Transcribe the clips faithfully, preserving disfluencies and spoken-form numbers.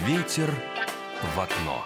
Ветер в окно.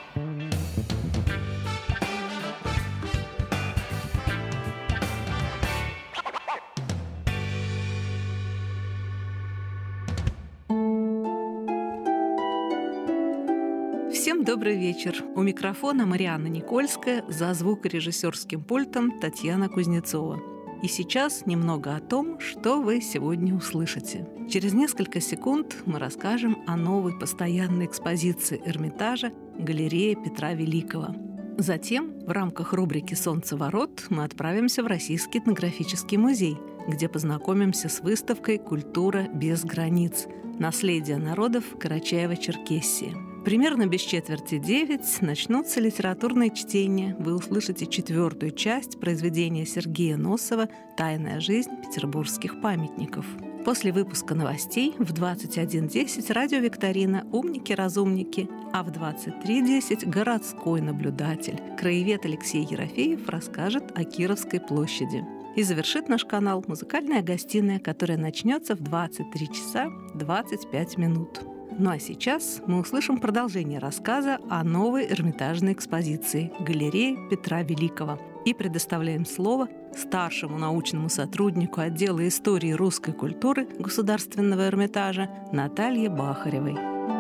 Всем добрый вечер. У микрофона Марианна Никольская, за звукорежиссерским пультом Татьяна Кузнецова. И сейчас немного о том, что вы сегодня услышите. Через несколько секунд мы расскажем о новой постоянной экспозиции Эрмитажа «Галерея Петра Великого». Затем в рамках рубрики «Солнцеворот» мы отправимся в Российский этнографический музей, где познакомимся с выставкой «Культура без границ. Наследие народов Карачаево-Черкесии». Примерно без четверти девять начнутся литературные чтения. Вы услышите четвертую часть произведения Сергея Носова «Тайная жизнь петербургских памятников». После выпуска новостей в двадцать один десять радиовикторина «Умники-разумники», а в двадцать три десять городской наблюдатель. Краевед Алексей Ерофеев расскажет о Кировской площади. И завершит наш канал музыкальная гостиная, которая начнется в двадцать три часа двадцать пять минут. Ну а сейчас мы услышим продолжение рассказа о новой эрмитажной экспозиции «Галерея Петра Великого» и предоставляем слово старшему научному сотруднику отдела истории русской культуры Государственного Эрмитажа Наталье Бахаревой.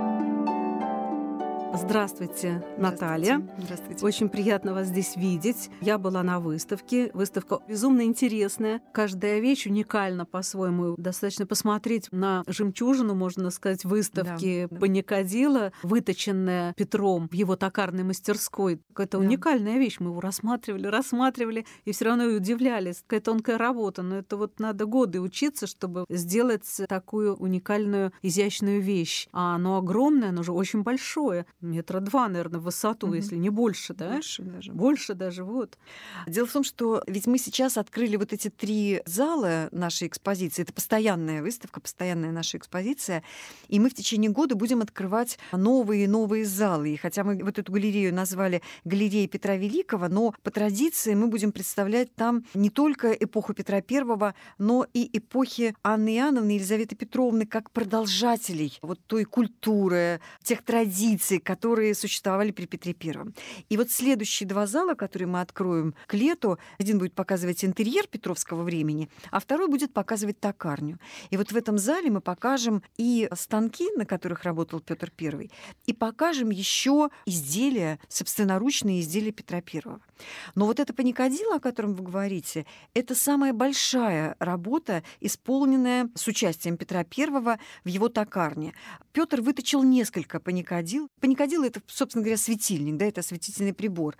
Здравствуйте, Наталья. Здравствуйте. Здравствуйте. Очень приятно вас здесь видеть. Я была на выставке. Выставка безумно интересная. Каждая вещь уникальна по-своему. Достаточно посмотреть на жемчужину, можно сказать, выставки да, Паникадила, выточенная Петром в его токарной мастерской. Какая-то да. уникальная вещь. Мы его рассматривали, рассматривали, и все равно и удивлялись. Какая тонкая работа. Но это вот надо годы учиться, чтобы сделать такую уникальную, изящную вещь. А оно огромное, оно же очень большое. Метра два, наверное, в высоту, угу. если не больше, да? Больше даже. Больше даже, вот. Дело в том, что ведь мы сейчас открыли вот эти три зала нашей экспозиции. Это постоянная выставка, постоянная наша экспозиция. И мы в течение года будем открывать новые и новые залы. И хотя мы вот эту галерею назвали «Галерея Петра Великого», но по традиции мы будем представлять там не только эпоху Петра Первого, но и эпохи Анны Иоанновны и Елизаветы Петровны как продолжателей вот той культуры, тех традиций, которые существовали при Петре Первом. И вот следующие два зала, которые мы откроем к лету, один будет показывать интерьер петровского времени, а второй будет показывать токарню. И вот в этом зале мы покажем и станки, на которых работал Петр Первый, и покажем еще изделия, собственноручные изделия Петра Первого. Но вот это паникадило, о котором вы говорите, это самая большая работа, исполненная с участием Петра Первого в его токарне. Петр выточил несколько паникадил. Паникадило — это, собственно говоря, светильник, да, это осветительный прибор.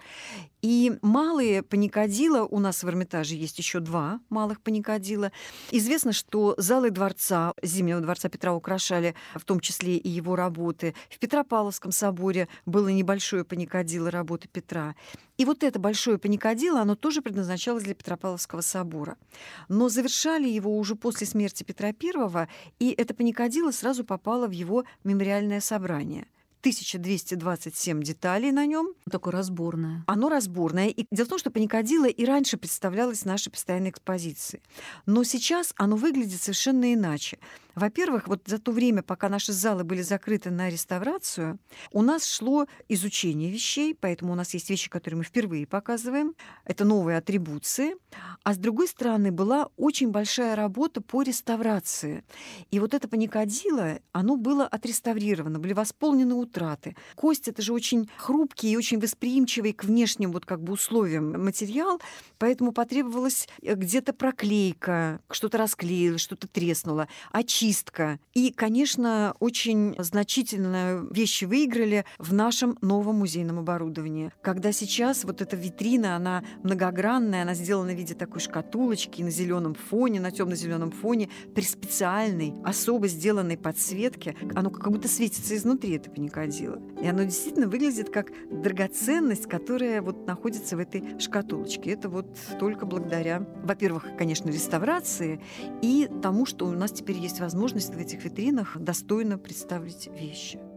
И малые паникадила у нас в Эрмитаже есть еще два малых паникадила. Известно, что залы дворца, Зимнего дворца Петра украшали в том числе и его работы. В Петропавловском соборе было небольшое паникадило работы Петра. И вот это большое паникадило, оно тоже предназначалось для Петропавловского собора. Но завершали его уже после смерти Петра Первого, и это паникадило сразу попало в его мемориальное собрание. тысяча двести двадцать семь деталей на нем. Такое разборное. Оно разборное. И дело в том, что паникадило и раньше представлялось в нашей постоянной экспозиции. Но сейчас оно выглядит совершенно иначе. Во-первых, вот за то время, пока наши залы были закрыты на реставрацию, у нас шло изучение вещей, поэтому у нас есть вещи, которые мы впервые показываем. Это новые атрибуции. А с другой стороны, была очень большая работа по реставрации. И вот это паникадило, оно было отреставрировано, были восполнены утраты. Кость — это же очень хрупкий и очень восприимчивый к внешним вот как бы условиям материал, поэтому потребовалась где-то проклейка, что-то расклеилось, что-то треснуло, очистка. И, конечно, очень значительно вещи выиграли в нашем новом музейном оборудовании. Когда сейчас вот эта витрина, она многогранная, она сделана в виде такой шкатулочки на зеленом фоне, на темно-зеленом фоне, при специальной, особо сделанной подсветке, оно как будто светится изнутри, это паникадило. И оно действительно выглядит как драгоценность, которая вот находится в этой шкатулочке. Это вот только благодаря, во-первых, конечно, реставрации и тому, что у нас теперь есть возможность в этих витринах достойно представить вещи.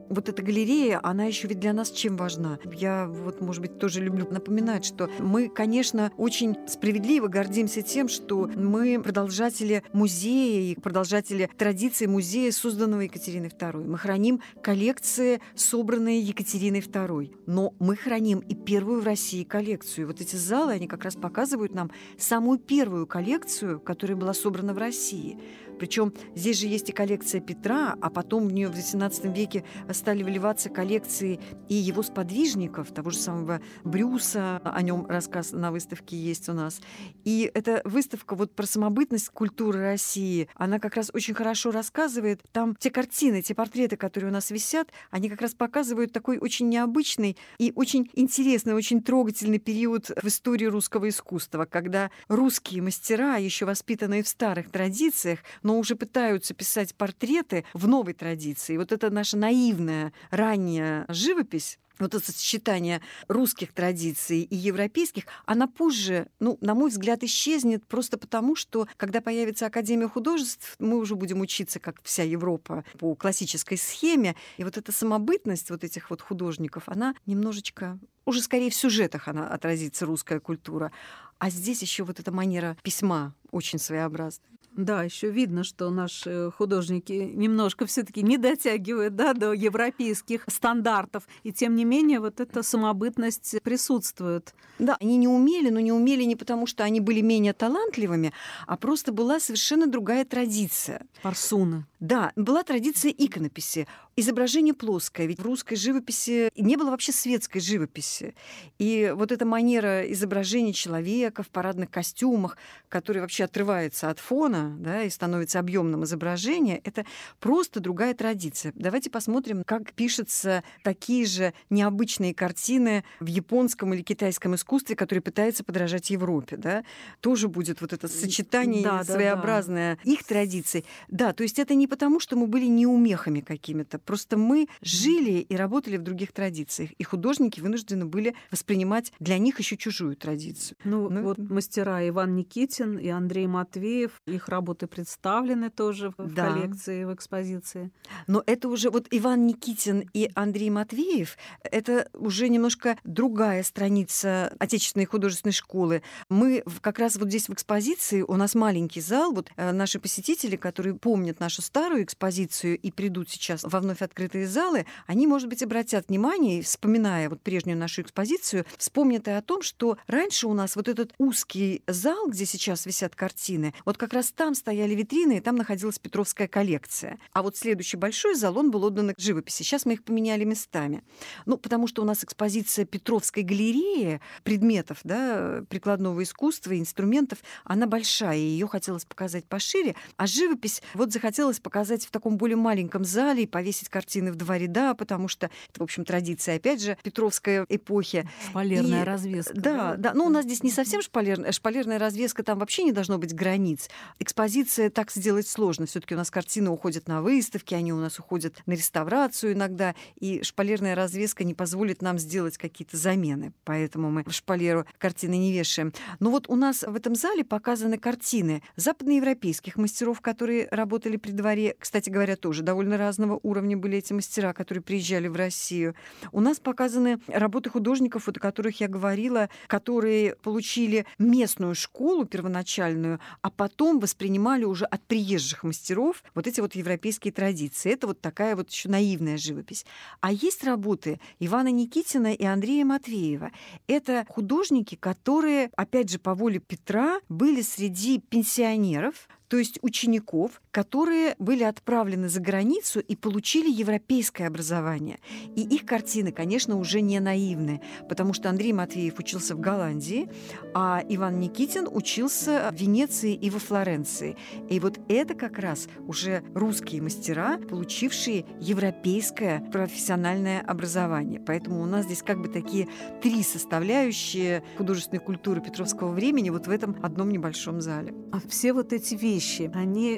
вот эта галерея, она еще ведь для нас чем важна? Я вот, может быть, тоже люблю напоминать, что мы, конечно, очень справедливо гордимся тем, что мы продолжатели музея и продолжатели традиции музея, созданного Екатериной второй. Мы храним коллекции, собранные Екатериной второй. Но мы храним и первую в России коллекцию. Вот эти залы, они как раз показывают нам самую первую коллекцию, которая была собрана в России. Причем здесь же есть и коллекция Петра, а потом в нее в восемнадцатом веке стали вливаться коллекции и его сподвижников, того же самого Брюса, о нем рассказ на выставке есть у нас. И эта выставка вот про самобытность культуры России, она как раз очень хорошо рассказывает. Там те картины, те портреты, которые у нас висят, они как раз показывают такой очень необычный и очень интересный, очень трогательный период в истории русского искусства, когда русские мастера, еще воспитанные в старых традициях, но уже пытаются писать портреты в новой традиции. Вот это наша наивная ранняя живопись, вот это сочетание русских традиций и европейских, она позже, ну, на мой взгляд, исчезнет просто потому, что когда появится Академия художеств, мы уже будем учиться, как вся Европа, по классической схеме. И вот эта самобытность вот этих вот художников, она немножечко, уже скорее в сюжетах она отразится, русская культура. А здесь еще вот эта манера письма очень своеобразная. Да, еще видно, что наши художники немножко все-таки не дотягивают, да, до европейских стандартов. И тем не менее вот эта самобытность присутствует. Да, они не умели, но не умели не потому, что они были менее талантливыми, а просто была совершенно другая традиция. Парсуны. Да, была традиция иконописи. Изображение плоское, ведь в русской живописи не было вообще светской живописи. И вот эта манера изображения человека в парадных костюмах, который вообще отрывается от фона, да, и становится объемным изображением, это просто другая традиция. Давайте посмотрим, как пишутся такие же необычные картины в японском или китайском искусстве, которые пытаются подражать Европе. Да? Тоже будет вот это сочетание да, своеобразное да, да. их традиций. Да, то есть это не потому, что мы были неумехами какими-то, просто мы жили и работали в других традициях, и художники вынуждены были воспринимать для них еще чужую традицию. Ну, ну вот это... мастера Иван Никитин и Андрей Матвеев, их работы представлены тоже в да. коллекции, в экспозиции. Но это уже вот Иван Никитин и Андрей Матвеев, это уже немножко другая страница отечественной художественной школы. Мы как раз вот здесь в экспозиции, у нас маленький зал, вот наши посетители, которые помнят нашу старую экспозицию и придут сейчас во вновь открытые залы, они, может быть, обратят внимание, вспоминая вот прежнюю нашу экспозицию, вспомнят и о том, что раньше у нас вот этот узкий зал, где сейчас висят картины, вот как раз там стояли витрины, и там находилась Петровская коллекция. А вот следующий большой зал, он был отдан к живописи. Сейчас мы их поменяли местами. Ну, потому что у нас экспозиция Петровской галереи предметов, да, прикладного искусства, инструментов, она большая, и ее хотелось показать пошире, а живопись вот захотелось показать в таком более маленьком зале и повесить картины в два ряда, потому что это, в общем, традиция, опять же, Петровской эпохи. Шпалерная и, развеска. Да, да, да. Ну, у нас здесь не совсем шпалерная, шпалерная развеска, там вообще не должно быть границ. Экспозиция так сделать сложно. Все-таки у нас картины уходят на выставки, они у нас уходят на реставрацию иногда, и шпалерная развеска не позволит нам сделать какие-то замены. Поэтому мы в шпалеру картины не вешаем. Но вот у нас в этом зале показаны картины западноевропейских мастеров, которые работали при дворе. Кстати говоря, тоже довольно разного уровня были эти мастера, которые приезжали в Россию. У нас показаны работы художников, вот о которых я говорила, которые получили местную школу первоначальную, а потом воспринимали уже от приезжих мастеров вот эти вот европейские традиции. Это вот такая вот еще наивная живопись. А есть работы Ивана Никитина и Андрея Матвеева. Это художники, которые, опять же, по воле Петра, были среди пенсионеров, то есть учеников, которые были отправлены за границу и получили европейское образование. И их картины, конечно, уже не наивны, потому что Андрей Матвеев учился в Голландии, а Иван Никитин учился в Венеции и во Флоренции. И вот это как раз уже русские мастера, получившие европейское профессиональное образование. Поэтому у нас здесь как бы такие три составляющие художественной культуры Петровского времени вот в этом одном небольшом зале. А все вот эти вещи, они как сохраняются?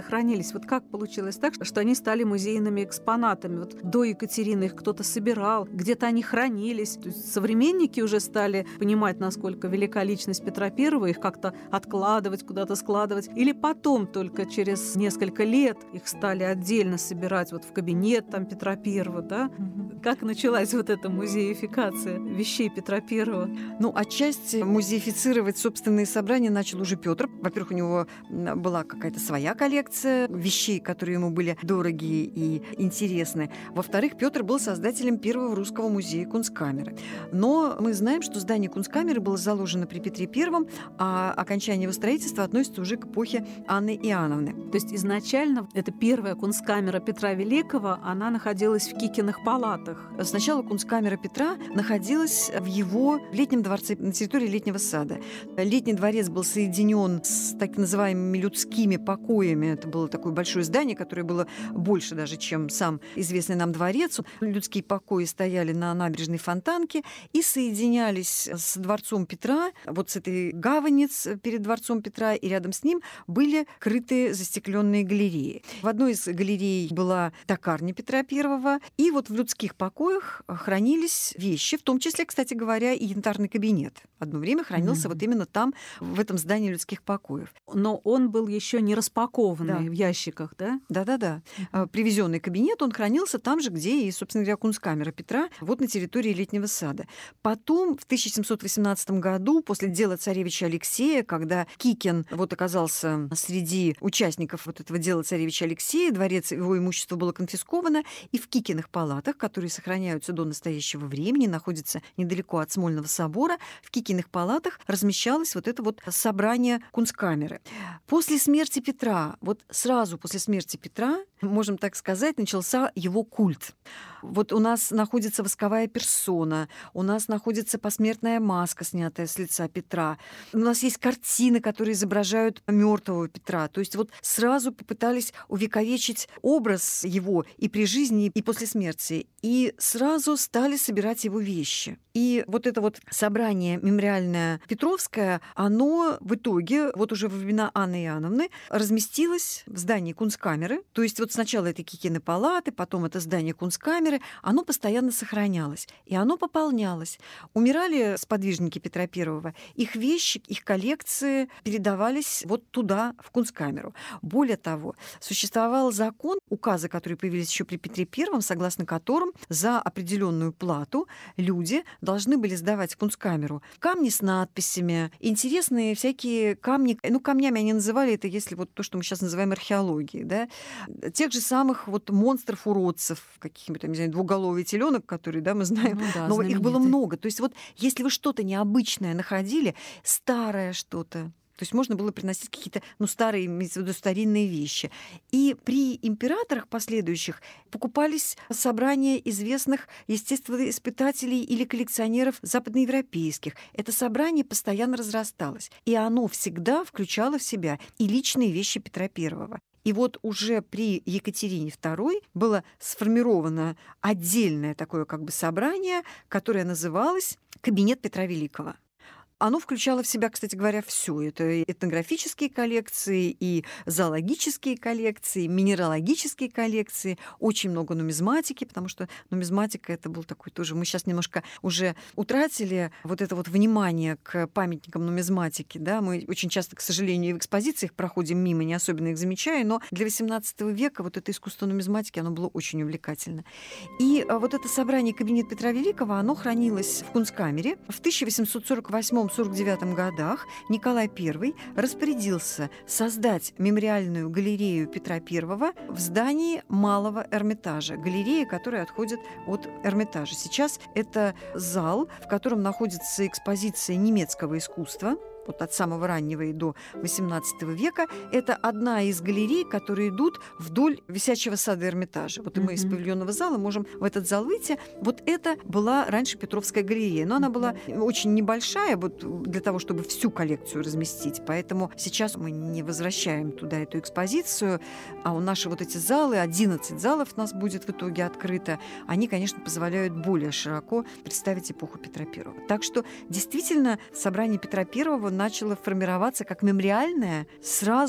сохранились? Вот как получилось так, что они стали музейными экспонатами? Вот до Екатерины их кто-то собирал, где-то они хранились. То есть современники уже стали понимать, насколько велика личность Петра Первого, их как-то откладывать, куда-то складывать. Или потом, только через несколько лет, их стали отдельно собирать вот в кабинет там, Петра Первого, да? Угу. Как началась вот эта музеификация вещей Петра Первого? Ну, отчасти музеифицировать собственные собрания начал уже Петр. Во-первых, у него была какая-то своя коллекция вещей, которые ему были дороги и интересны. Во-вторых, Петр был создателем первого русского музея Кунсткамеры. Но мы знаем, что здание Кунсткамеры было заложено при Петре Первом, а окончание его строительства относится уже к эпохе Анны Иоанновны. То есть изначально эта первая Кунсткамера Петра Великого, она находилась в Кикиных палатах. Сначала Кунсткамера Петра находилась в его летнем дворце на территории Летнего сада. Летний дворец был соединен с так называемыми людскими покоями. Это было такое большое здание, которое было больше даже, чем сам известный нам дворец. Людские покои стояли на набережной Фонтанке и соединялись с дворцом Петра. Вот с этой гавани перед дворцом Петра, и рядом с ним были крытые застекленные галереи. В одной из галерей была токарня Петра Первого, и вот в людских покоях хранились вещи, в том числе, кстати говоря, и янтарный кабинет. Одно время хранился mm-hmm. вот именно там, в этом здании людских покоев. Но он был еще не распакованный, да, в ящиках, да? Да-да-да. Mm-hmm. Привезенный кабинет, он хранился там же, где и, собственно говоря, Кунсткамера Петра, вот на территории Летнего сада. Потом, в тысяча семьсот восемнадцатом году, после дела царевича Алексея, когда Кикин вот оказался среди участников вот этого дела царевича Алексея, дворец, его имущество было конфисковано, и в Кикиных палатах, которые сохраняются до настоящего времени, находятся недалеко от Смольного собора, в Кикиных палатах размещалось вот это вот собрание Кунсткамеры. После смерти Петра, вот сразу после смерти Петра, можем так сказать, начался его культ. Вот у нас находится восковая персона, у нас находится посмертная маска, снятая с лица Петра. У нас есть картины, которые изображают мертвого Петра. То есть вот сразу попытались увековечить образ его и при жизни, и после смерти. И сразу стали собирать его вещи. И вот это вот собрание мемориальное Петровское, оно в итоге, вот уже во времена Анны Иоанновны, разместилось в здании Кунсткамеры. То есть вот сначала это Кикины палаты, потом это здание Кунсткамеры, оно постоянно сохранялось, и оно пополнялось. Умирали сподвижники Петра Первого, их вещи, их коллекции передавались вот туда, в Кунсткамеру. Более того, существовал закон, указы, которые появились еще при Петре Первом, согласно которым за определенную плату люди должны были сдавать в Кунсткамеру камни с надписями, интересные всякие камни, ну, камнями они называли это, если вот то, что мы сейчас называем археологией, да, тех же самых вот монстров-уродцев, каких-нибудь, не знаю, двуголовый теленок, который, да, мы знаем, ну, да, но их было много. То есть вот если вы что-то необычное находили, старое что-то, то есть можно было приносить какие-то, ну, старые, имеется в виду, старинные вещи. И при императорах последующих покупались собрания известных естествоиспытателей или коллекционеров западноевропейских. Это собрание постоянно разрасталось. И оно всегда включало в себя и личные вещи Петра Первого. И вот уже при Екатерине Второй было сформировано отдельное такое как бы собрание, которое называлось «Кабинет Петра Великого». Оно включало в себя, кстати говоря, все. Это этнографические коллекции, и зоологические коллекции, минералогические коллекции, очень много нумизматики, потому что нумизматика это был такой тоже... Мы сейчас немножко уже утратили вот это вот внимание к памятникам нумизматики. Да? Мы очень часто, к сожалению, в экспозициях проходим мимо, не особенно их замечая, но для восемнадцатого века вот это искусство нумизматики, оно было очень увлекательно. И вот это собрание «Кабинет Петра Великого», оно хранилось в Кунсткамере. В тысяча восемьсот сорок восьмом — сорок девятом годах Николай Первый распорядился создать мемориальную галерею Петра Первого в здании Малого Эрмитажа. Галерея, которая отходит от Эрмитажа. Сейчас это зал, в котором находится экспозиция немецкого искусства, вот от самого раннего и до восемнадцатого века. Это одна из галерей, которые идут вдоль висячего сада Эрмитажа. Вот mm-hmm. и мы из павильонного зала можем в этот зал выйти. Вот это была раньше Петровская галерея, но она была очень небольшая вот для того, чтобы всю коллекцию разместить. Поэтому сейчас мы не возвращаем туда эту экспозицию, а у наши вот эти залы, одиннадцать залов у нас будет в итоге открыто, они, конечно, позволяют более широко представить эпоху Петра Первого. Так что действительно собрание Петра Первого начало формироваться как мемориальное сразу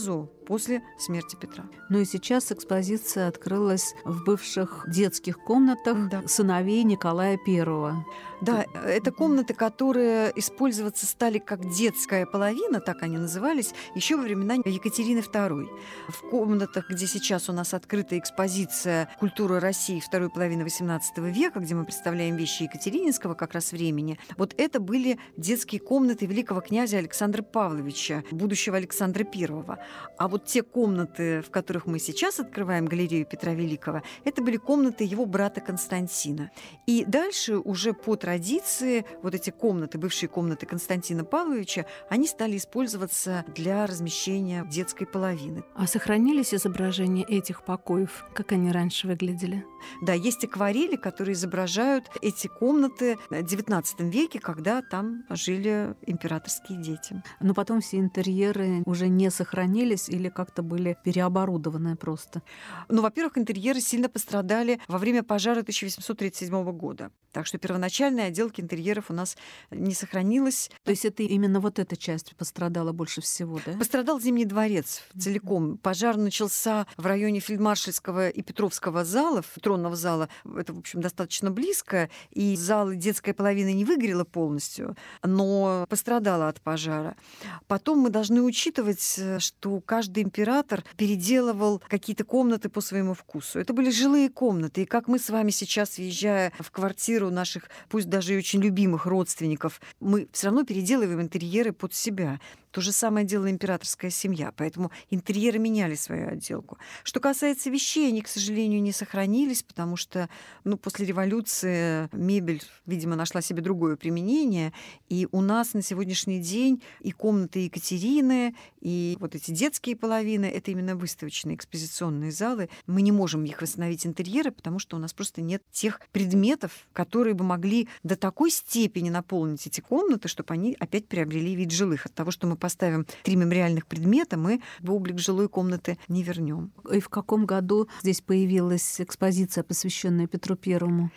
после смерти Петра. Ну и сейчас экспозиция открылась в бывших детских комнатах Да. сыновей Николая Первого. Да, это комнаты, которые использоваться стали как детская половина, так они назывались, еще во времена Екатерины Второй. В комнатах, где сейчас у нас открыта экспозиция «Культура России второй половины восемнадцатого века», где мы представляем вещи екатерининского как раз времени, вот это были детские комнаты великого князя Александра Павловича, будущего Александра Первого. А вот те комнаты, в которых мы сейчас открываем галерею Петра Великого, это были комнаты его брата Константина. И дальше уже по традиции вот эти комнаты, бывшие комнаты Константина Павловича, они стали использоваться для размещения детской половины. А сохранились изображения этих покоев? Как они раньше выглядели? Да, есть акварели, которые изображают эти комнаты в девятнадцатом веке, когда там жили императорские дети. Но потом все интерьеры уже не сохранились или как-то были переоборудованы просто? Ну, во-первых, интерьеры сильно пострадали во время пожара тысяча восемьсот тридцать седьмого года. Так что первоначальная отделка интерьеров у нас не сохранилась. То есть это именно вот эта часть пострадала больше всего, да? Пострадал Зимний дворец целиком. Пожар начался в районе Фельдмаршальского и Петровского залов, тронного зала. Это, в общем, достаточно близко. И зал, детская половина не выгорела полностью, но пострадала от пожара. Потом мы должны учитывать, что каждый император переделывал какие-то комнаты по своему вкусу. Это были жилые комнаты. И как мы с вами сейчас, въезжая в квартиру наших, пусть даже и очень любимых родственников, мы все равно переделываем интерьеры под себя. То же самое делала императорская семья, поэтому интерьеры меняли свою отделку. Что касается вещей, они, к сожалению, не сохранились, потому что ну, после революции мебель, видимо, нашла себе другое применение, и у нас на сегодняшний день и комнаты Екатерины, и вот эти детские половины — это именно выставочные экспозиционные залы. Мы не можем их восстановить интерьеры, потому что у нас просто нет тех предметов, которые бы могли до такой степени наполнить эти комнаты, чтобы они опять приобрели вид жилых. От того, что мы поставим три мемориальных предмета, мы в облик жилой комнаты не вернем. И в каком году здесь появилась экспозиция, посвященная Петру Первому?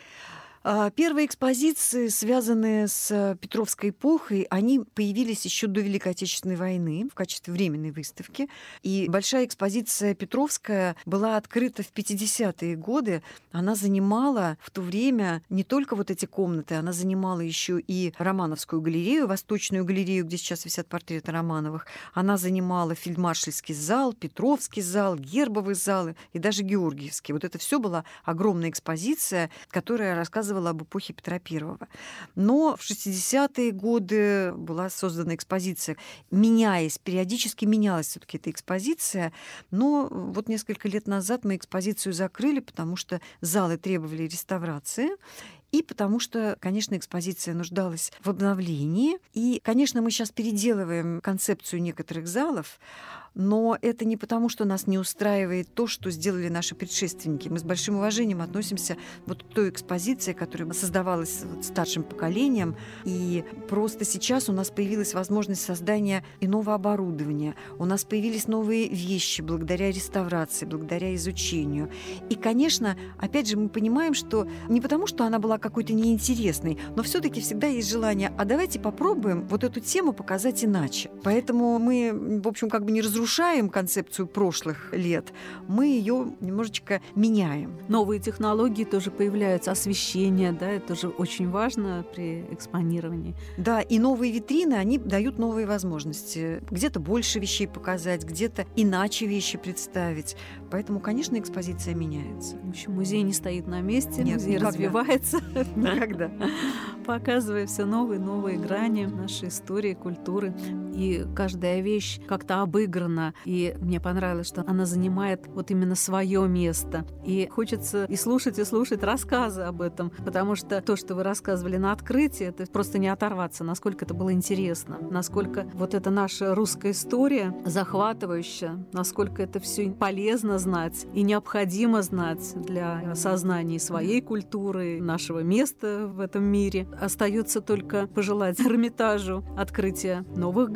Первые экспозиции, связанные с Петровской эпохой, они появились еще до Великой Отечественной войны в качестве временной выставки. И большая экспозиция Петровская была открыта в пятидесятые годы. Она занимала в то время не только вот эти комнаты, она занимала еще и Романовскую галерею, Восточную галерею, где сейчас висят портреты Романовых. Она занимала Фельдмаршальский зал, Петровский зал, Гербовый зал и даже Георгиевский. Вот это все была огромная экспозиция, которая рассказывала об эпохе Петра Первого. Но в шестидесятые годы была создана экспозиция, меняясь, периодически менялась все-таки эта экспозиция. Но вот несколько лет назад мы экспозицию закрыли, потому что залы требовали реставрации. И потому что, конечно, экспозиция нуждалась в обновлении. И, конечно, мы сейчас переделываем концепцию некоторых залов, но это не потому, что нас не устраивает то, что сделали наши предшественники. Мы с большим уважением относимся вот к той экспозиции, которая создавалась вот старшим поколением. И просто сейчас у нас появилась возможность создания иного оборудования. У нас появились новые вещи благодаря реставрации, благодаря изучению. И, конечно, опять же, мы понимаем, что не потому, что она была какой-то неинтересной, но все-таки всегда есть желание, а давайте попробуем вот эту тему показать иначе. Поэтому мы, в общем, как бы не разрушаем разрушаем концепцию прошлых лет, мы ее немножечко меняем. Новые технологии тоже появляются, освещение, да, это тоже очень важно при экспонировании. Да, и новые витрины, они дают новые возможности. Где-то больше вещей показать, где-то иначе вещи представить. Поэтому, конечно, экспозиция меняется. В общем, музей не стоит на месте, Нет, музей никогда. развивается. Никогда. Показывая все новые и новые грани нашей истории, культуры. И каждая вещь как-то обыграна. И мне понравилось, что она занимает вот именно свое место. И хочется и слушать, и слушать рассказы об этом, потому что то, что вы рассказывали на открытии, это просто не оторваться, насколько это было интересно, насколько вот эта наша русская история захватывающая, насколько это все полезно знать и необходимо знать для осознания своей культуры, нашего места в этом мире. Остается только пожелать Эрмитажу открытия новых галерей,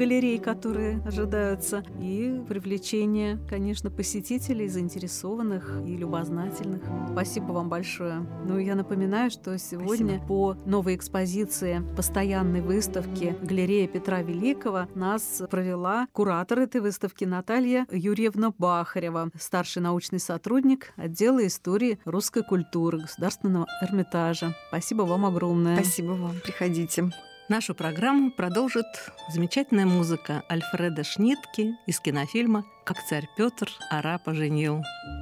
галерей, которые ожидаются, и привлечение, конечно, посетителей, заинтересованных и любознательных. Спасибо вам большое. Ну, я напоминаю, что сегодня Спасибо. По новой экспозиции постоянной выставки «Галерея Петра Великого» нас провела куратор этой выставки Наталья Юрьевна Бахарева, старший научный сотрудник отдела истории русской культуры Государственного Эрмитажа. Спасибо вам огромное. Спасибо вам. Приходите. Нашу программу продолжит замечательная музыка Альфреда Шнитке из кинофильма «Как царь Петр арапа женил».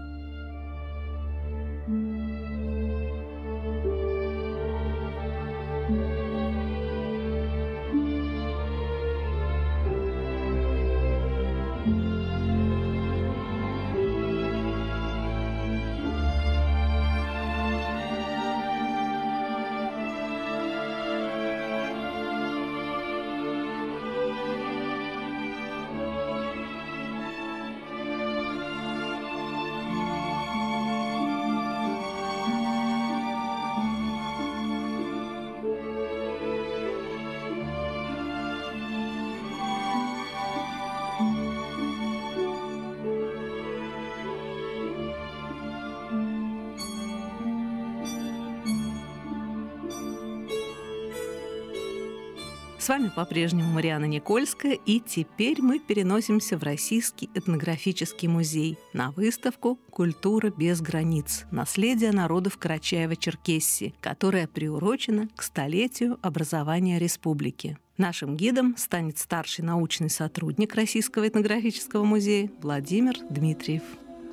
С вами по-прежнему Марианна Никольская, и теперь мы переносимся в Российский этнографический музей на выставку «Культура без границ. Наследие народов Карачаево-Черкесии», которая приурочена к столетию образования республики. Нашим гидом станет старший научный сотрудник Российского этнографического музея Владимир Дмитриев.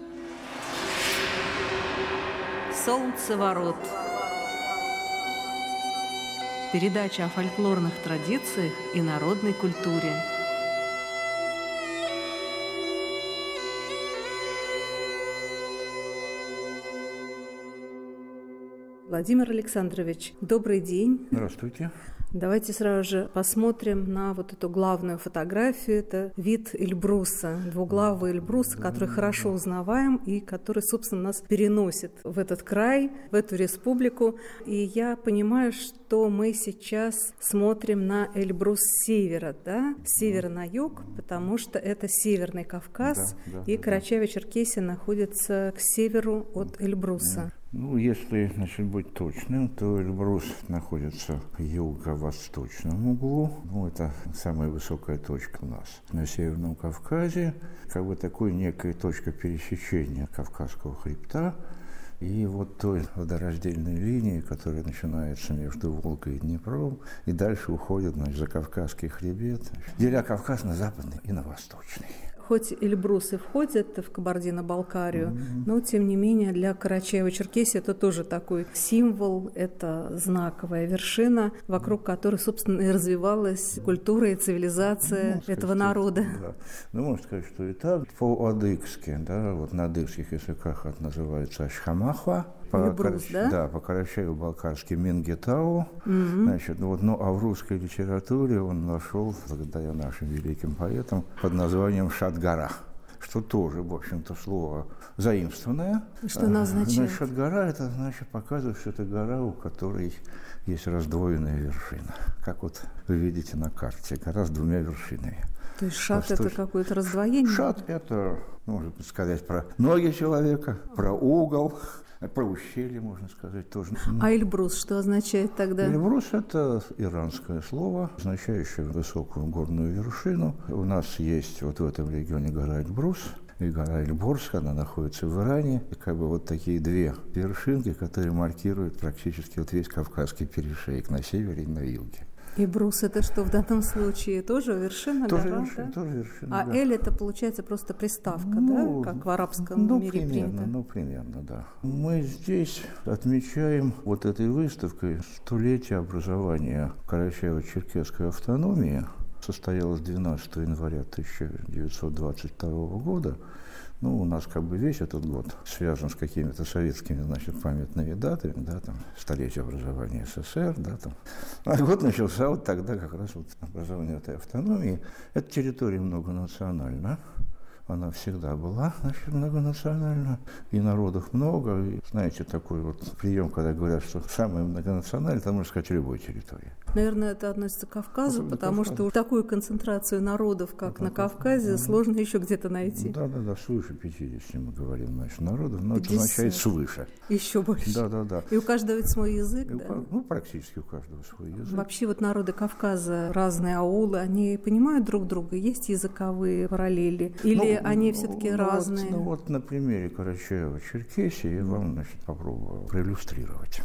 Солнцеворот. Передача о фольклорных традициях и народной культуре. Владимир Александрович, добрый день. Здравствуйте. Давайте сразу же посмотрим на вот эту главную фотографию. Это вид Эльбруса, двуглавый Эльбрус, который хорошо узнаваем и который, собственно, нас переносит в этот край, в эту республику. И я понимаю, что мы сейчас смотрим на Эльбрус с севера, да? С севера на юг, потому что это Северный Кавказ, да, да, и Карачаево-Черкесия находится к северу от Эльбруса. Ну, если, значит, быть точным, то Эльбрус находится в юго-восточном углу. Ну, это самая высокая точка у нас на Северном Кавказе. Как бы такой некая точка пересечения Кавказского хребта и вот той водораздельной линии, которая начинается между Волгой и Днепром, и дальше уходит, значит, за Кавказский хребет, деля Кавказ на западный и на восточный. Хоть Эльбрус и входит в Кабардино-Балкарию, mm-hmm. но, тем не менее, для Карачаево-Черкесии это тоже такой символ, это знаковая вершина, вокруг которой, собственно, и развивалась культура и цивилизация ну, этого сказать, народа. Да. Ну, можно сказать, что и так. По-адыгски, да, вот на адыгских языках это называется Ашхамахва. По, Эльбрус, Карач... да? Да, по Карачаево-Балкарски Мингетау. Mm-hmm. Значит, вот, ну, а в русской литературе он нашел, благодаря нашим великим поэтам, под названием Шатгара, что тоже, в общем-то, слово заимствованное. Что она означает? Значит, Шатгара, это значит показывает, что это гора, у которой есть раздвоенная вершина. Как вот вы видите на карте, гора с двумя вершинами. То есть шат – это какое-то раздвоение? Шат – это, можно сказать, про ноги человека, про угол, про ущелье, можно сказать, тоже. А Эльбрус что означает тогда? Эльбрус – это иранское слово, означающее высокую горную вершину. У нас есть вот в этом регионе гора Эльбрус и гора Эльборск, она находится в Иране. И как бы вот такие две вершинки, которые маркируют практически вот весь Кавказский перешеек на севере и на юге. Эльбрус – это что, в данном случае тоже вершина, тоже гора, вершина, да? Тоже вершина, а да. Эль – это, получается, просто приставка, ну, да, как в арабском ну, мире примерно, принято? Ну, примерно, да. Мы здесь отмечаем вот этой выставкой столетие образования Карачаево-Черкесской автономии. Состоялось двенадцатого января тысяча девятьсот двадцать второго года. Ну, у нас как бы весь этот год связан с какими-то советскими, значит, памятными датами, да, там, столетие образования СССР, да, там. А год начался вот тогда как раз вот образование этой автономии. Эта территория многонациональна. она всегда была, значит, многонациональна, и народов много. И, знаете, такой вот прием, когда говорят, что самая многонациональная, это, можно сказать, любой территории. Наверное, это относится к Кавказу, Ну, потому Кавказу. что такую концентрацию народов, как Ну, на Кавказе, ну, сложно еще где-то найти. Да, да, да, свыше пятидесяти мы говорим, значит, народов, но пятьдесят. это означает свыше. Еще больше. Да, да, да. И у каждого ведь свой язык, И у да? ка- Ну, практически у каждого свой язык. Вообще вот народы Кавказа, разные аулы, они понимают друг друга? Есть языковые параллели? Или Ну, они ну, все-таки ну, разные? Вот, ну вот на примере Карачаево-Черкесии я вам, значит, попробую проиллюстрировать.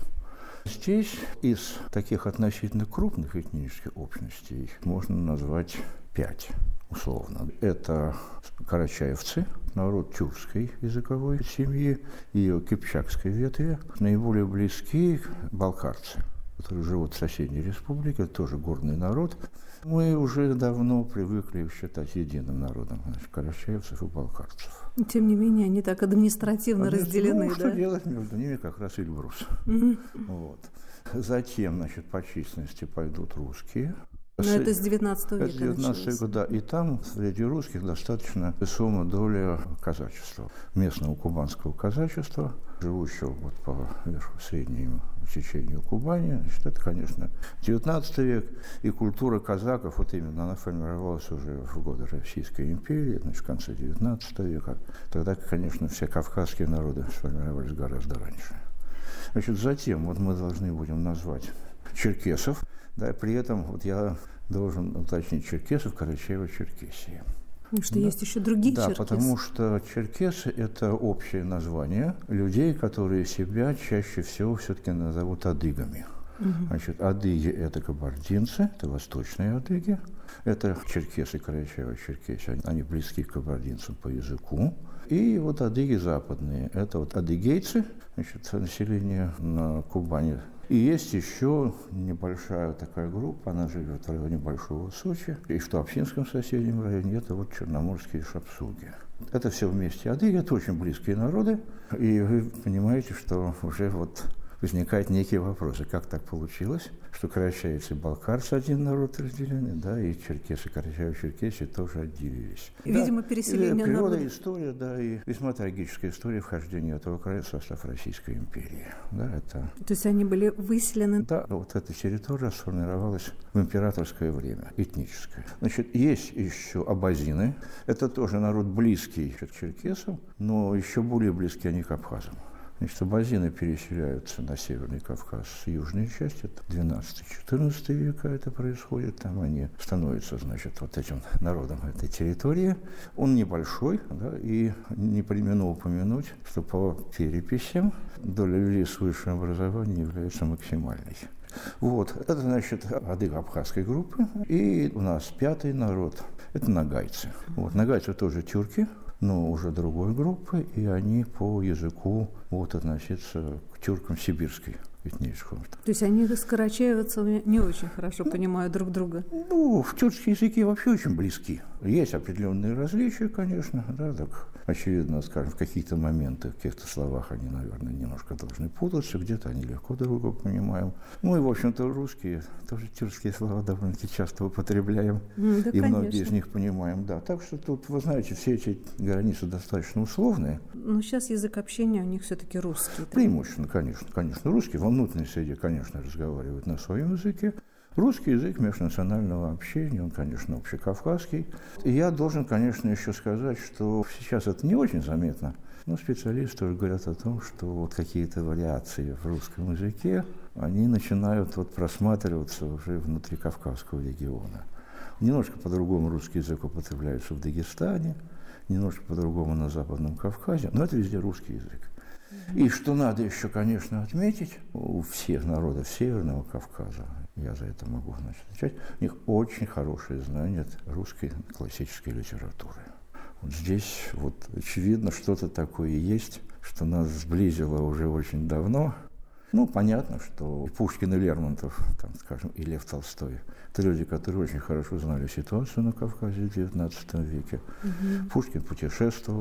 Здесь из таких относительно крупных этнических общностей можно назвать пять, условно. Это карачаевцы, народ тюркской языковой семьи, ее кипчакской ветви. Наиболее близкие балкарцы, которые живут в соседней республике, это тоже горный народ. Мы уже давно привыкли считать единым народом, значит, карачаевцев и балкарцев. Тем не менее, они так административно Конечно, разделены, ну, да? что делать между ними как раз Эльбрус. Мгм. Вот. Затем, значит, по численности пойдут русские. Но это с девятнадцатого Это века девятнадцатый началось. год, да. И там среди русских достаточно весомая доля казачества, местного кубанского казачества, живущего вот по верху среднему течению Кубани. Значит, это, конечно, девятнадцатый век, и культура казаков, вот именно она формировалась уже в годы Российской империи, значит, в конце девятнадцатого века. Тогда, конечно, все кавказские народы сформировались гораздо раньше. Значит, затем вот мы должны будем назвать черкесов, да, при этом вот я должен уточнить черкесов Карачаево-Черкесии. Потому что Да. есть еще другие Да, черкесы. потому что черкесы – это общее название людей, которые себя чаще всего все-таки назовут адыгами. Мгм. Значит, адыги – это кабардинцы, это восточные адыги. Это черкесы Карачаево-Черкесии, они близки к кабардинцам по языку. И вот адыги западные – это вот адыгейцы, значит, население на Кубани. И есть еще небольшая такая группа, она живет в районе Большого Сочи, и в Туапсинском соседнем районе, это вот черноморские шапсуги. Это все вместе адыги, это очень близкие народы, и вы понимаете, что уже вот возникают некие вопросы, как так получилось, что карачаевцы и балкарцы один народ разделены, да, и черкесы, Карачаево-Черкесии тоже отделились. Видимо, Да, переселение и природа, народов. история, да, и весьма трагическая история вхождения этого края в состав Российской империи. Да, это... То есть они были выселены. Да, вот эта территория сформировалась в императорское время, этническое. Значит, есть еще абазины. Это тоже народ близкий к черкесам, но еще более близкий они к абхазам. Значит, абазины переселяются на Северный Кавказ с южной части, это двенадцатый-четырнадцатый века это происходит, там они становятся, значит, вот этим народом этой территории. Он небольшой, да, и не премину упомянуть, что по переписям доля людей с высшим образованием является максимальной. Вот, это, значит, адыго-абхазской группы. И у нас пятый народ – это нагайцы. Вот, нагайцы тоже тюрки, но уже другой группы, и они по языку будут относиться к тюркам сибирской этнической. То есть они с карачаевцами не очень хорошо понимают друг друга. Ну, в тюркские языки вообще очень близки. Есть определенные различия, конечно, да, так очевидно, скажем, в каких-то моментах, в каких-то словах они, наверное, немножко должны путаться, где-то они легко друг друга понимаем. Ну и, в общем-то, русские тоже тюркские слова довольно-таки часто употребляем, Mm, да, и конечно. многие из них понимаем, да. Так что тут, вы знаете, все эти границы достаточно условные. Но сейчас язык общения у них все-таки русский. да? Преимущественно, конечно, конечно, русские во внутренней среде, конечно, разговаривают на своем языке. Русский язык межнационального общения, он, конечно, общекавказский. И я должен, конечно, еще сказать, что сейчас это не очень заметно, но специалисты тоже говорят о том, что вот какие-то вариации в русском языке, они начинают вот просматриваться уже внутри Кавказского региона. Немножко по-другому русский язык употребляется в Дагестане, немножко по-другому на Западном Кавказе, но это везде русский язык. И что надо еще, конечно, отметить, у всех народов Северного Кавказа, я за это могу, значит, отвечать, у них очень хорошее знание русской классической литературы. Вот здесь вот очевидно что-то такое есть, что нас сблизило уже очень давно. Ну, понятно, что Пушкин и Лермонтов, там, скажем, и Лев Толстой – это люди, которые очень хорошо знали ситуацию на Кавказе в девятнадцатом веке. Угу. Пушкин путешествовал,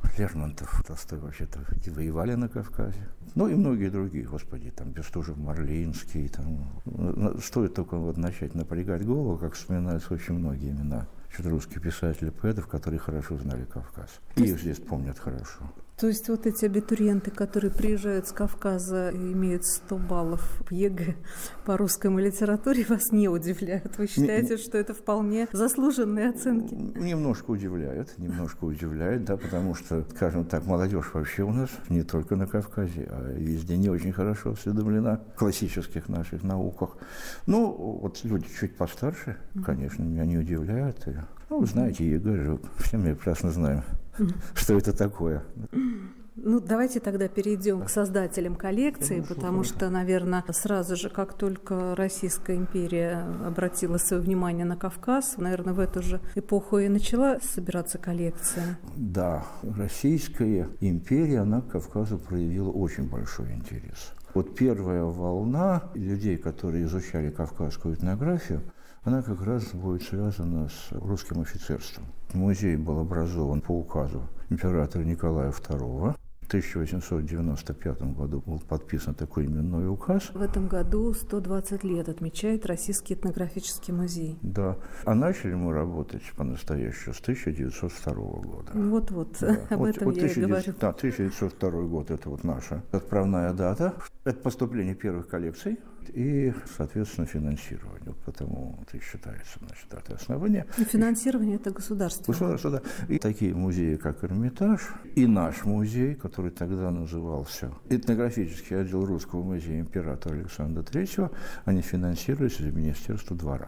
Лермонтов, Толстой вообще-то воевали на Кавказе. Ну и многие другие, господи, там Бестужев, Марлинский. Там. Стоит только вот начать напрягать голову, как вспоминаются очень многие имена. Что-то русские писатели, поэтов, которые хорошо знали Кавказ. И их здесь помнят хорошо. То есть вот эти абитуриенты, которые приезжают с Кавказа и имеют сто баллов в ЕГЭ по русскому литературе, вас не удивляют? Вы считаете, не, что это вполне заслуженные оценки? Немножко удивляют, немножко удивляют, да, потому что, скажем так, молодежь вообще у нас не только на Кавказе, а везде не очень хорошо осведомлена в классических наших науках. Ну, вот люди чуть постарше, конечно, меня не удивляют. Ну, вы знаете, ЕГЭ же, все мы прекрасно знаем, что это такое. Ну, давайте тогда перейдем к создателям коллекции, ну, потому что, наверное, сразу же, как только Российская империя обратила свое внимание на Кавказ, наверное, в эту же эпоху и начала собираться коллекция. Да, Российская империя, она к Кавказу проявила очень большой интерес. Вот первая волна людей, которые изучали кавказскую этнографию, она как раз будет связана с русским офицерством. Музей был образован по указу императора Николая второго. В тысяча восемьсот девяносто пятом году был подписан такой именной указ. В этом году сто двадцать лет отмечает Российский этнографический музей. Да. А начали мы работать по-настоящему с тысяча девятьсот второго года. Вот-вот, да. Об вот, этом вот я и говорю. Да, тысяча девятьсот второй год – это вот наша отправная дата. Это поступление первых коллекций и, соответственно, финансирование. Вот потому это и считается, значит, датой основания. И финансирование – это государство. Государство, да. И такие музеи, как Эрмитаж, и наш музей, который тогда назывался Этнографический отдел Русского музея императора Александра третьего, они финансировались из Министерства двора.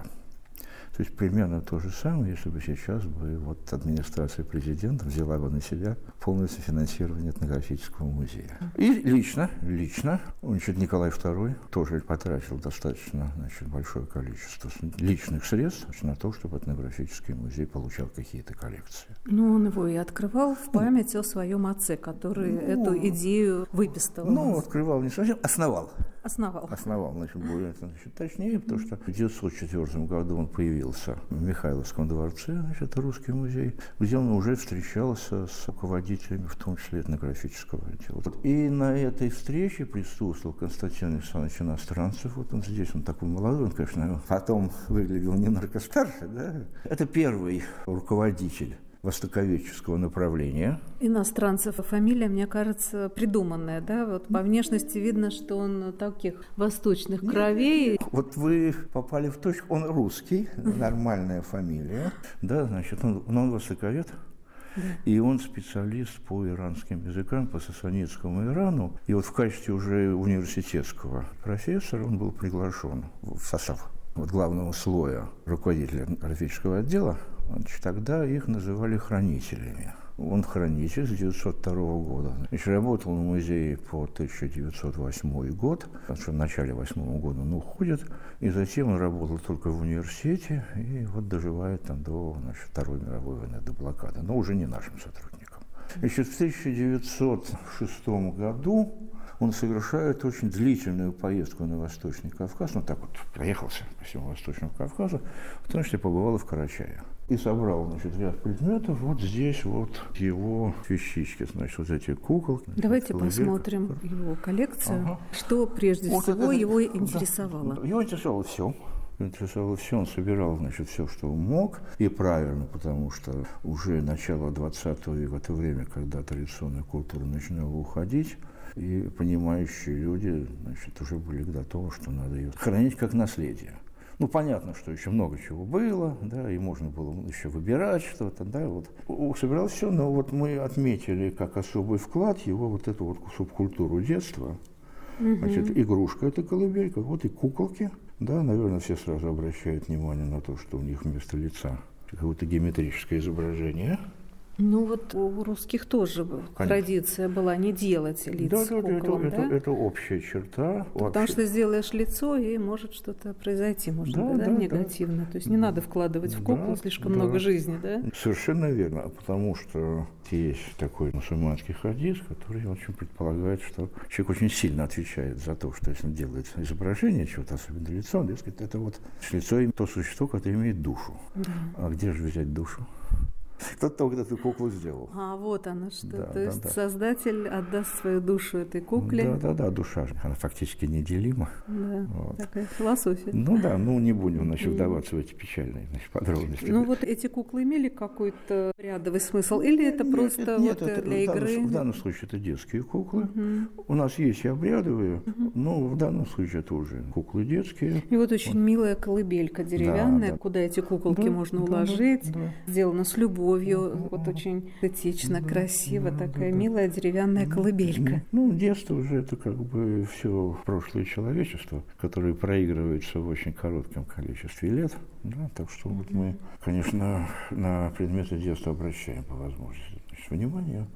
То есть примерно то же самое, если бы сейчас бы вот администрация президента взяла бы на себя полностью финансирование этнографического музея. И лично, лично, значит, Николай второй тоже потратил достаточно, значит, большое количество личных средств, значит, на то, чтобы этнографический музей получал какие-то коллекции. Ну, он его и открывал в память ну, о своем отце, который ну, эту идею выписывал. Ну, открывал не совсем, основал. Основал. Основал, значит, более значит, точнее, потому что в девятьсот четвёртом году он появился в Михайловском дворце, значит, Русский музей, где он уже встречался с руководителями, в том числе этнографического отдела. И на этой встрече присутствовал Константин Александрович Иностранцев. Вот он здесь, он такой молодой, он, конечно, потом выглядел немножко старше, да. Это первый руководитель востоковедческого направления. Иностранцев. Фамилия, мне кажется, придуманная, да? Вот по внешности видно, что он таких восточных кровей. Нет, вот вы попали в точку. Он русский, нормальная фамилия. Да, значит, он, он востоковед. Да. И он специалист по иранским языкам, по сасанидскому Ирану. И вот в качестве уже университетского профессора он был приглашен в состав вот главного слоя руководителя графического отдела. Значит, тогда их называли хранителями. Он хранитель с девятьсот второго года. Значит, работал в музее по тысяча девятьсот восьмой год. В начале восьмого года он уходит. И затем он работал только в университете. И вот доживает там до значит, Второй мировой войны, до блокады. Но уже не нашим сотрудникам. Значит, в тысяча девятьсот шестом году он совершает очень длительную поездку на Восточный Кавказ. Ну, так вот, проехался по всему Восточному Кавказу, потому что побывал в Карачае. И собрал, значит, ряд предметов. Вот здесь вот его вещички, значит, вот эти куколки. Давайте посмотрим его коллекцию. Ага. Что прежде вот всего это, его да, интересовало? Его интересовало все. Интересовало все, он собирал, значит, все, что мог, и правильно, потому что уже начало двадцатого века, это время, когда традиционная культура начинала уходить, и понимающие люди, значит, уже были готовы, что надо ее хранить как наследие. Ну, понятно, что еще много чего было, да, и можно было еще выбирать что-то, да, вот. Собиралось все, но вот мы отметили как особый вклад его вот эту вот субкультуру детства. Угу. Значит, игрушка – это колыбелька, вот и куколки. Да, наверное, все сразу обращают внимание на то, что у них вместо лица какое-то геометрическое изображение. Ну вот у русских тоже Конечно. Традиция была не делать лиц да, куклам, да? Это, это, это общая черта. Потому вообще. Что сделаешь лицо, и может что-то произойти, может да, быть, да, да, негативно. Да. То есть не надо вкладывать в куклу да, слишком да. много жизни, да? Совершенно верно, потому что есть такой мусульманский хадис, который очень предполагает, что человек очень сильно отвечает за то, что если он делает изображение чего-то, особенно лицо, он, дескать, это вот лицо то существо, которое имеет душу. Да. А где же взять душу? Кто-то эту куклу сделал. А, вот она что. Да, То да, есть да. создатель отдаст свою душу этой кукле. Да, да, да, душа, она фактически неделима. Да, Вот. такая философия. Ну да, ну не будем, значит, вдаваться в эти печальные, значит, подробности. Ну вот эти куклы имели какой-то рядовый смысл? Или это Нет, просто это- вот нет, это для в данном, игры? в данном случае это детские куклы. Мгм. У нас есть и обрядовые, но в данном случае это уже куклы детские. И вот очень милая колыбелька деревянная, да. куда эти куколки Да, можно да, да, уложить. да. Сделано с любовью, вот очень эстетично, красиво, да, такая да, да. милая деревянная колыбелька. Ну, детство уже это как бы все прошлое человечество, которое проигрывается в очень коротком количестве лет. Да, так что вот мы, конечно, на предметы детства обращаем по возможности значит, внимание.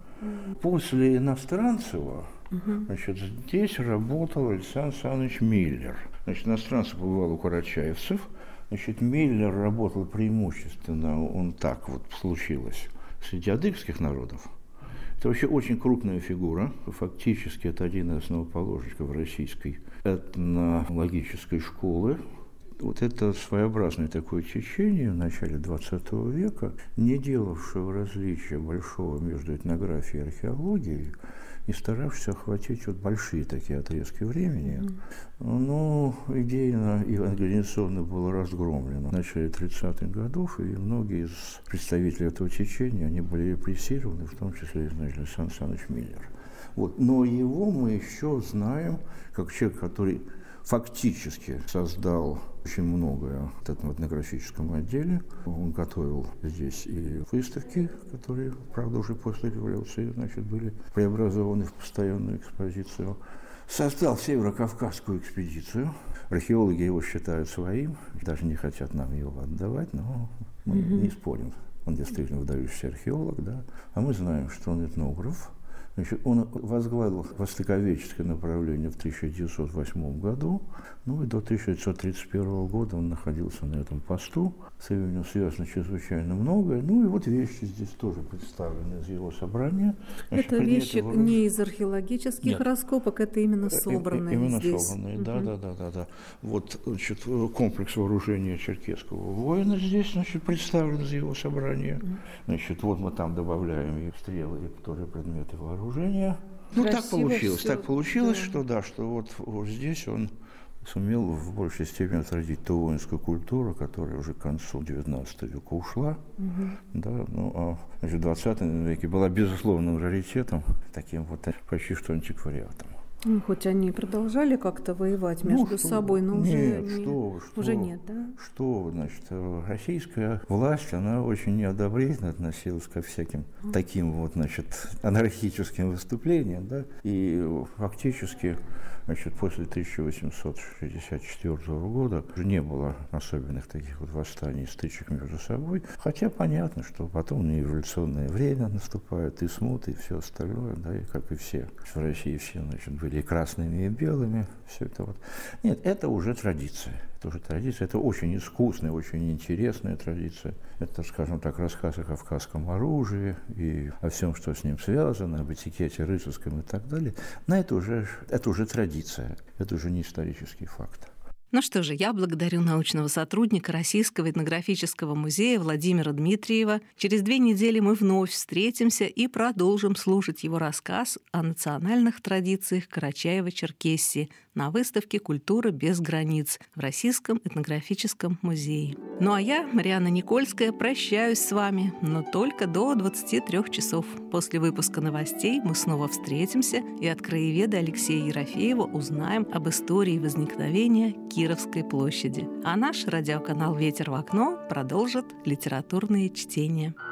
После Иностранцева, значит, здесь работал Александр Александрович Миллер. Значит, Иностранцев побывал у карачаевцев. Значит, Миллер работал преимущественно, он так вот случилось, среди адыгских народов. Это вообще очень крупная фигура. Фактически это один из основоположников российской этнологической школы. Вот это своеобразное такое течение в начале двадцатого века, не делавшего различия большого между этнографией и археологией, и старавшись охватить вот большие такие отрезки времени, mm-hmm. но идейно и организационно было разгромлено в начале тридцатых годов, и многие из представителей этого течения, они были репрессированы, в том числе и Александр Александрович Миллер. Вот. Но его мы еще знаем как человек, который фактически создал очень многое в этом этнографическом отделе. Он готовил здесь и выставки, которые, правда, уже после революции, значит, были преобразованы в постоянную экспозицию. Создал Северо-Кавказскую экспедицию. Археологи его считают своим, даже не хотят нам его отдавать, но мы mm-hmm. не спорим. Он действительно выдающийся археолог, да. А мы знаем, что он этнограф. Значит, он возглавил востоковедческое направление в тысяча девятьсот восьмом году, ну и до тысяча девятьсот тридцать первого года он находился на этом посту. С именем связано чрезвычайно многое. Ну и вот вещи здесь тоже представлены из его собрания. Значит, это вещи его... не из археологических Нет. раскопок, это именно собранные Именно здесь. собранные, угу. да, да, да, да, да. Вот, значит, комплекс вооружения черкесского воина здесь, значит, представлен из его собрания. Угу. Значит, вот мы там добавляем и стрелы, и тоже предметы вооружения. Ну, Красиво так получилось, все. так получилось, да. что да, что вот, вот здесь он сумел в большей степени отразить ту воинскую культуру, которая уже к концу девятнадцатого века ушла. Угу. Да, ну, а значит, в двадцатом веке была безусловным раритетом, таким вот почти что антиквариатом. Ну, хоть они продолжали как-то воевать между ну, собой, но нет, уже, что, не, что, уже нет, да? Что, значит, российская власть, она очень неодобрительно относилась ко всяким mm. таким вот, значит, анархическим выступлениям, да, и фактически, значит, после тысяча восемьсот шестьдесят четвёртого года уже не было особенных таких вот восстаний, стычек между собой, хотя понятно, что потом революционное время наступает, и смуты, и все остальное, да, и как и все в России все, значит, были и красными, и белыми, все это вот. Нет, это уже традиция. Это уже традиция. Это очень искусная, очень интересная традиция. Это, скажем так, рассказ о кавказском оружии и о всем, что с ним связано, об этикете рыцарском и так далее. Но это уже, это уже традиция. Это уже не исторический факт. Ну что же, я благодарю научного сотрудника Российского этнографического музея Владимира Дмитриева. Через две недели мы вновь встретимся и продолжим слушать его рассказ о национальных традициях Карачаево-Черкесии на выставке «Культура без границ» в Российском этнографическом музее. Ну а я, Марианна Никольская, прощаюсь с вами, но только до двадцати трёх часов. После выпуска новостей мы снова встретимся и от краеведа Алексея Ерофеева узнаем об истории возникновения Кировской площади. А наш радиоканал «Ветер в окно» продолжит литературные чтения.